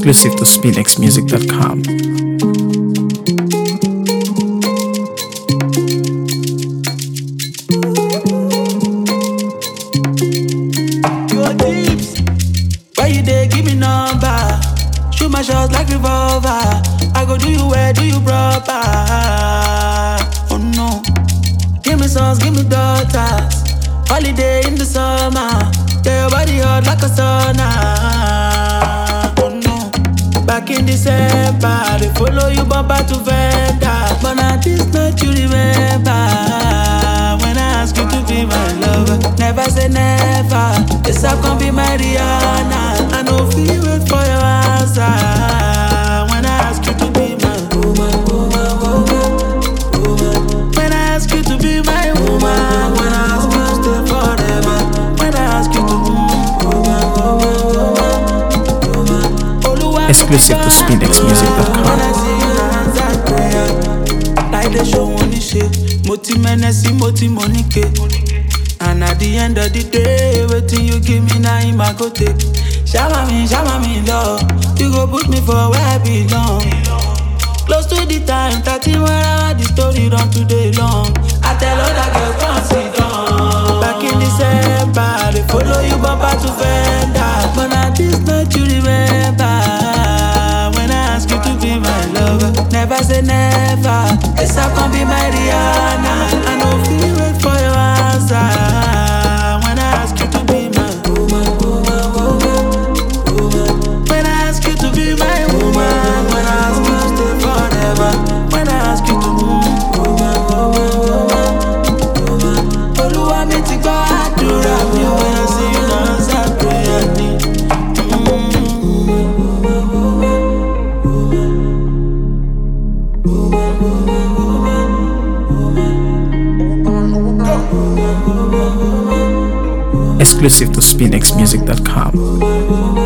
Exclusive to SpinXmusic.com. Why you there? Give me number. Shoot my shots like revolver. I go do you where, do you proper. Oh no. Give me sons, give me daughters. Holiday in the summer. Yeah, your body hot like a sauna. Oh no. Back in December, they follow you bumper to vendor. But now this night you remember. When I ask you to be my lover, never say never. Yes, I can be my Rihanna. I know feel wait for your answer. When I ask you to be my woman, woman, woman, woman. When I ask you to be my woman, when I ask you to stay forever, when I ask you to woman, woman, woman. Exclusive to SpinXmusic.com. When I see you answer prayer, like the show on the shit. Moti menesi, moti monike. And at the end of the day, waiting you give me now in my go take. Shama me, love. You go put me for where I belong. Close to the time, 30 wherever the story run today long. I tell other girls come sit down. Back in December, they follow you bumper to vendor. But now this night you remember. When I ask you to be my lover, never say never. Yes, I can be my Rihanna. I know feel wait for your answer. When I ask you to be my woman, woman, woman, woman. When I ask you to be my woman, when I ask you to stay forever, when I ask you to woman, woman, woman, woman. Oluwa mi ti gba àdúrà mi when I see you now answer prayer ni. Exclusive to SpinXmusic.com.